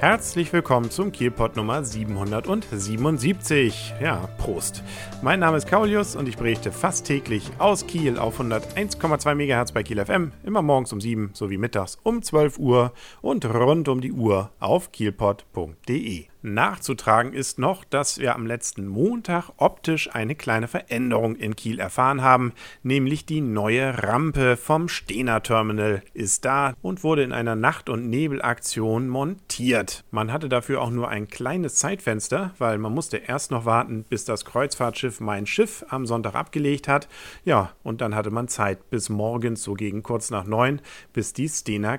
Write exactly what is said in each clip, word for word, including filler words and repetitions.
Herzlich willkommen zum Kielpot Nummer siebenhundertsiebenundsiebzig. Ja, Prost. Mein Name ist Kaulius und ich berichte fast täglich aus Kiel auf hunderteins Komma zwei Megahertz bei Kiel F M, immer morgens um sieben sowie mittags um zwölf Uhr und rund um die Uhr auf kielpot punkt de. Nachzutragen ist noch, dass wir am letzten Montag optisch eine kleine Veränderung in Kiel erfahren haben, nämlich die neue Rampe vom Stehner Terminal ist da und wurde in einer Nacht- und Nebelaktion montiert. Man hatte dafür auch nur ein kleines Zeitfenster, weil man musste erst noch warten, bis das Kreuzfahrtschiff Mein Schiff am Sonntag abgelegt hat. Ja, und dann hatte man Zeit bis morgens, so gegen kurz nach neun, bis die Stena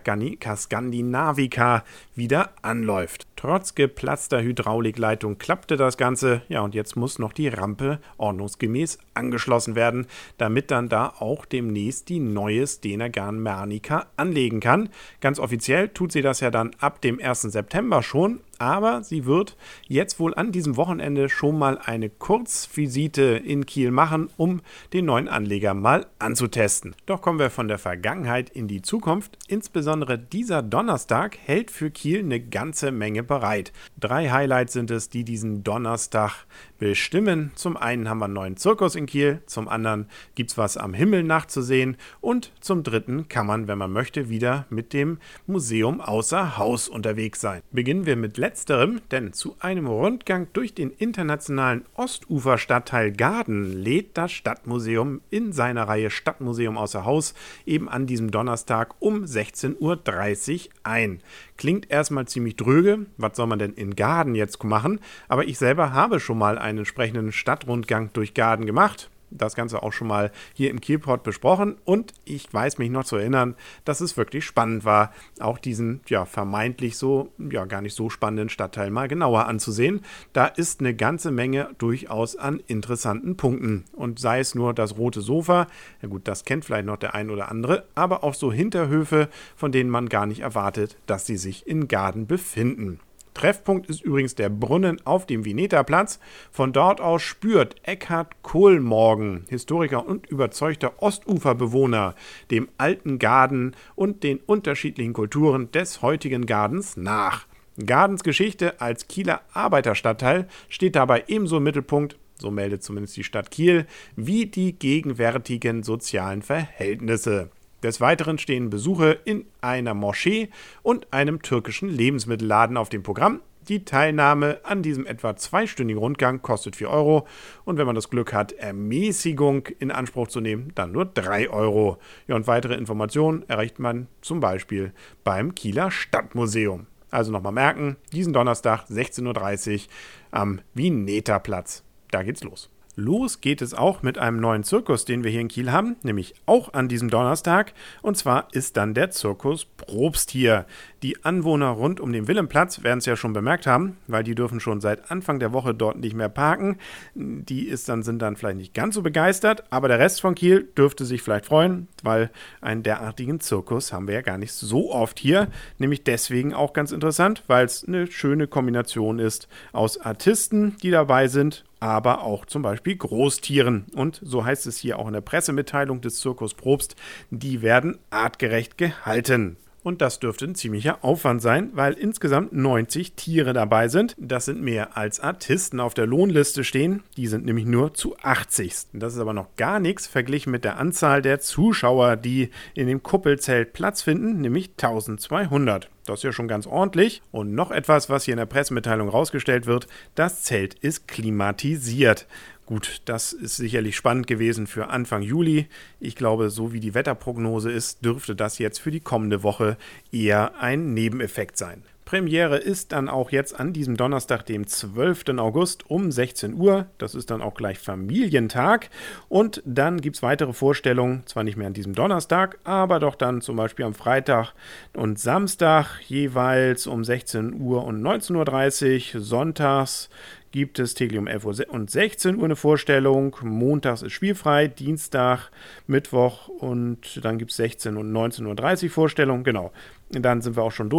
Skandinavica wieder anläuft. Trotz geplatzter Hydraulikleitung klappte das Ganze, ja, und jetzt muss noch die Rampe ordnungsgemäß angeschlossen werden, damit dann da auch demnächst die neue Stena Skandinavica anlegen kann. Ganz offiziell tut sie das ja dann ab dem ersten September schon, aber sie wird jetzt wohl an diesem Wochenende schon mal eine Kurzvisite in Kiel machen, um den neuen Anleger mal anzutesten. Doch kommen wir von der Vergangenheit in die Zukunft. Insbesondere dieser Donnerstag hält für Kiel eine ganze Menge bereit. Drei Highlights sind es, die diesen Donnerstag bestimmen. Zum einen haben wir einen neuen Zirkus in Kiel, zum anderen gibt es was am Himmel nachzusehen und zum dritten kann man, wenn man möchte, wieder mit dem Museum außer Haus unterwegs sein. Beginnen wir mit letzterem, denn zu einem Rundgang durch den internationalen Ostufer-Stadtteil Gaden lädt das Stadtmuseum in seiner Reihe Stadtmuseum außer Haus eben an diesem Donnerstag um sechzehn Uhr dreißig ein. Klingt erstmal ziemlich dröge, was soll man denn in Gaden jetzt machen? Aber ich selber habe schon mal einen entsprechenden Stadtrundgang durch Gaden gemacht. Das Ganze auch schon mal hier im Kielpot besprochen und ich weiß mich noch zu erinnern, dass es wirklich spannend war, auch diesen ja vermeintlich so, ja gar nicht so spannenden Stadtteil mal genauer anzusehen. Da ist eine ganze Menge durchaus an interessanten Punkten und sei es nur das rote Sofa, ja gut, das kennt vielleicht noch der ein oder andere, aber auch so Hinterhöfe, von denen man gar nicht erwartet, dass sie sich in Gaden befinden. Treffpunkt ist übrigens der Brunnen auf dem Vineta-Platz. Von dort aus spürt Eckhard Kohlmorgen, Historiker und überzeugter Ostuferbewohner, dem alten Gaden und den unterschiedlichen Kulturen des heutigen Gadens nach. Gadens Geschichte als Kieler Arbeiterstadtteil steht dabei ebenso im Mittelpunkt, so meldet zumindest die Stadt Kiel, wie die gegenwärtigen sozialen Verhältnisse. Des Weiteren stehen Besuche in einer Moschee und einem türkischen Lebensmittelladen auf dem Programm. Die Teilnahme an diesem etwa zweistündigen Rundgang kostet vier Euro und wenn man das Glück hat, Ermäßigung in Anspruch zu nehmen, dann nur drei Euro. Ja, und weitere Informationen erreicht man zum Beispiel beim Kieler Stadtmuseum. Also nochmal merken, diesen Donnerstag sechzehn Uhr dreißig am Vineta-Platz. Da geht's los. Los geht es auch mit einem neuen Zirkus, den wir hier in Kiel haben, nämlich auch an diesem Donnerstag. Und zwar ist dann der Zirkus Probst hier. Die Anwohner rund um den Wilhelmplatz werden es ja schon bemerkt haben, weil die dürfen schon seit Anfang der Woche dort nicht mehr parken. Die ist dann, sind dann vielleicht nicht ganz so begeistert, aber der Rest von Kiel dürfte sich vielleicht freuen, weil einen derartigen Zirkus haben wir ja gar nicht so oft hier. Nämlich deswegen auch ganz interessant, weil es eine schöne Kombination ist aus Artisten, die dabei sind, aber auch zum Beispiel Großtieren. Und so heißt es hier auch in der Pressemitteilung des Zirkus Probst, die werden artgerecht gehalten. Und das dürfte ein ziemlicher Aufwand sein, weil insgesamt neunzig Tiere dabei sind. Das sind mehr als Artisten auf der Lohnliste stehen. Die sind nämlich nur zu achtzig. Das ist aber noch gar nichts verglichen mit der Anzahl der Zuschauer, die in dem Kuppelzelt Platz finden, nämlich eintausendzweihundert. Das ist ja schon ganz ordentlich. Und noch etwas, was hier in der Pressemitteilung rausgestellt wird, das Zelt ist klimatisiert. Gut, das ist sicherlich spannend gewesen für Anfang Juli. Ich glaube, so wie die Wetterprognose ist, dürfte das jetzt für die kommende Woche eher ein Nebeneffekt sein. Premiere ist dann auch jetzt an diesem Donnerstag, dem zwölften August um sechzehn Uhr. Das ist dann auch gleich Familientag. Und dann gibt es weitere Vorstellungen, zwar nicht mehr an diesem Donnerstag, aber doch dann zum Beispiel am Freitag und Samstag jeweils um sechzehn Uhr und neunzehn Uhr dreißig. Sonntags gibt es täglich um elf Uhr und sechzehn Uhr eine Vorstellung. Montags ist spielfrei, Dienstag, Mittwoch und dann gibt es sechzehn und neunzehn Uhr dreißig Vorstellungen. Genau, dann sind wir auch schon durch.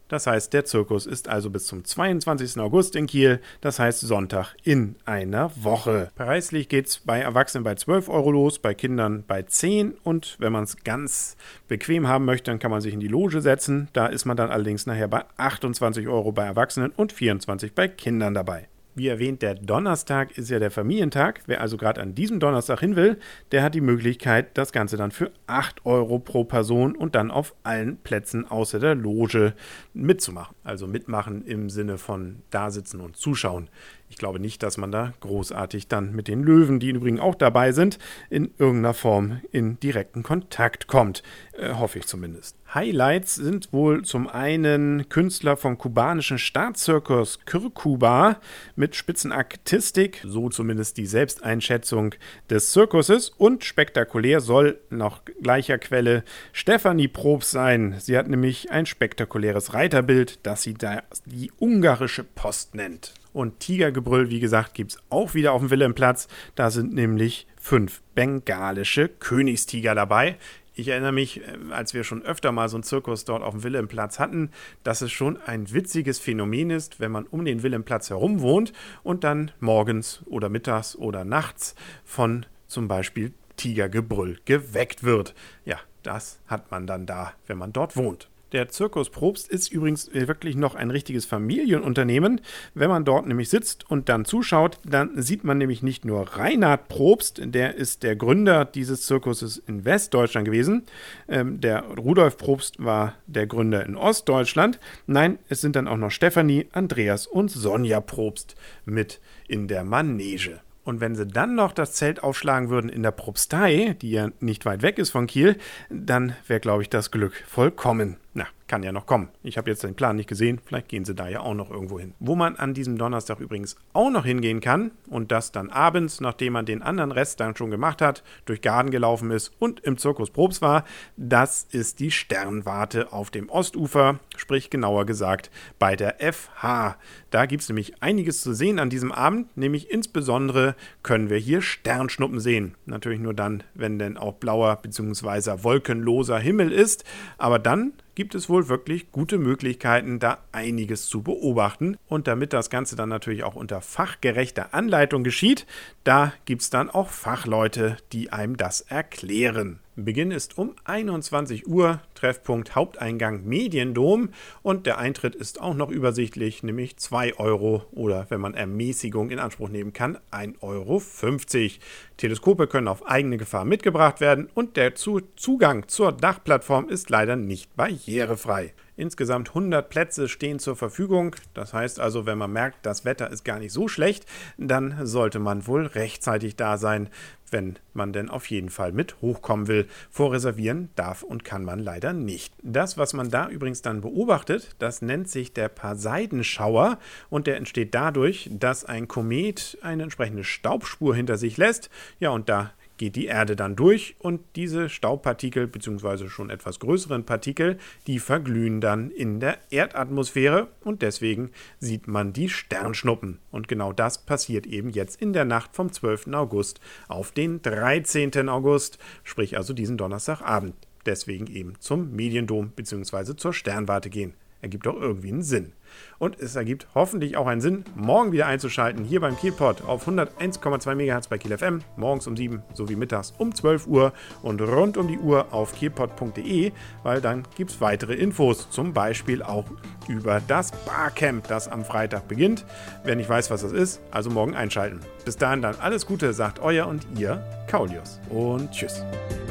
Das heißt, der Zirkus ist also bis zum zweiundzwanzigsten August in Kiel, das heißt Sonntag in einer Woche. Preislich geht es bei Erwachsenen bei zwölf Euro los, bei Kindern bei zehn und wenn man es ganz bequem haben möchte, dann kann man sich in die Loge setzen. Da ist man dann allerdings nachher bei achtundzwanzig Euro bei Erwachsenen und vierundzwanzig bei Kindern dabei. Wie erwähnt, der Donnerstag ist ja der Familientag. Wer also gerade an diesem Donnerstag hin will, der hat die Möglichkeit, das Ganze dann für acht Euro pro Person und dann auf allen Plätzen außer der Loge mitzumachen. Also mitmachen im Sinne von da sitzen und zuschauen. Ich glaube nicht, dass man da großartig dann mit den Löwen, die übrigens auch dabei sind, in irgendeiner Form in direkten Kontakt kommt. Äh, hoffe ich zumindest. Highlights sind wohl zum einen Künstler vom kubanischen Staatszirkus Curcuba mit Spitzenartistik, so zumindest die Selbsteinschätzung des Zirkuses, und spektakulär soll nach gleicher Quelle Stefanie Probst sein. Sie hat nämlich ein spektakuläres Reiterbild, das sie da die ungarische Post nennt. Und Tigergebrüll, wie gesagt, gibt es auch wieder auf dem Wilhelmplatz. Da sind nämlich fünf bengalische Königstiger dabei. Ich erinnere mich, als wir schon öfter mal so einen Zirkus dort auf dem Wilhelmplatz hatten, dass es schon ein witziges Phänomen ist, wenn man um den Wilhelmplatz herum wohnt und dann morgens oder mittags oder nachts von zum Beispiel Tigergebrüll geweckt wird. Ja, das hat man dann da, wenn man dort wohnt. Der Zirkus Probst ist übrigens wirklich noch ein richtiges Familienunternehmen. Wenn man dort nämlich sitzt und dann zuschaut, dann sieht man nämlich nicht nur Reinhard Probst, der ist der Gründer dieses Zirkuses in Westdeutschland gewesen. Ähm, der Rudolf Probst war der Gründer in Ostdeutschland. Nein, es sind dann auch noch Stefanie, Andreas und Sonja Probst mit in der Manege. Und wenn sie dann noch das Zelt aufschlagen würden in der Propstei, die ja nicht weit weg ist von Kiel, dann wäre, glaube ich, das Glück vollkommen. Na, kann ja noch kommen. Ich habe jetzt den Plan nicht gesehen, vielleicht gehen sie da ja auch noch irgendwo hin. Wo man an diesem Donnerstag übrigens auch noch hingehen kann und das dann abends, nachdem man den anderen Rest dann schon gemacht hat, durch Garden gelaufen ist und im Zirkus Probst war, das ist die Sternwarte auf dem Ostufer, sprich genauer gesagt bei der F H. Da gibt es nämlich einiges zu sehen an diesem Abend, nämlich insbesondere können wir hier Sternschnuppen sehen. Natürlich nur dann, wenn denn auch blauer bzw. wolkenloser Himmel ist, aber dann gibt es wohl wirklich gute Möglichkeiten, da einiges zu beobachten. Und damit das Ganze dann natürlich auch unter fachgerechter Anleitung geschieht, da gibt es dann auch Fachleute, die einem das erklären. Beginn ist um einundzwanzig Uhr, Treffpunkt Haupteingang Mediendom und der Eintritt ist auch noch übersichtlich, nämlich zwei Euro oder wenn man Ermäßigung in Anspruch nehmen kann, ein Euro fünfzig. Teleskope können auf eigene Gefahr mitgebracht werden und der Zugang zur Dachplattform ist leider nicht barrierefrei. Insgesamt hundert Plätze stehen zur Verfügung. Das heißt also, wenn man merkt, das Wetter ist gar nicht so schlecht, dann sollte man wohl rechtzeitig da sein, wenn man denn auf jeden Fall mit hochkommen will. Vorreservieren darf und kann man leider nicht. Das, was man da übrigens dann beobachtet, das nennt sich der Poseidenschauer und der entsteht dadurch, dass ein Komet eine entsprechende Staubspur hinter sich lässt. Ja, und da geht die Erde dann durch und diese Staubpartikel bzw. schon etwas größeren Partikel, die verglühen dann in der Erdatmosphäre und deswegen sieht man die Sternschnuppen. Und genau das passiert eben jetzt in der Nacht vom zwölften August auf den dreizehnten August, sprich also diesen Donnerstagabend. Deswegen eben zum Mediendom bzw. zur Sternwarte gehen. Ergibt doch irgendwie einen Sinn. Und es ergibt hoffentlich auch einen Sinn, morgen wieder einzuschalten, hier beim Kielpot auf hunderteins Komma zwei Megahertz bei Kiel F M, morgens um sieben sowie mittags um zwölf Uhr und rund um die Uhr auf kielpot punkt de, weil dann gibt es weitere Infos, zum Beispiel auch über das Barcamp, das am Freitag beginnt. Wer nicht weiß, was das ist, also morgen einschalten. Bis dahin dann alles Gute, sagt euer und ihr Kaulius und tschüss.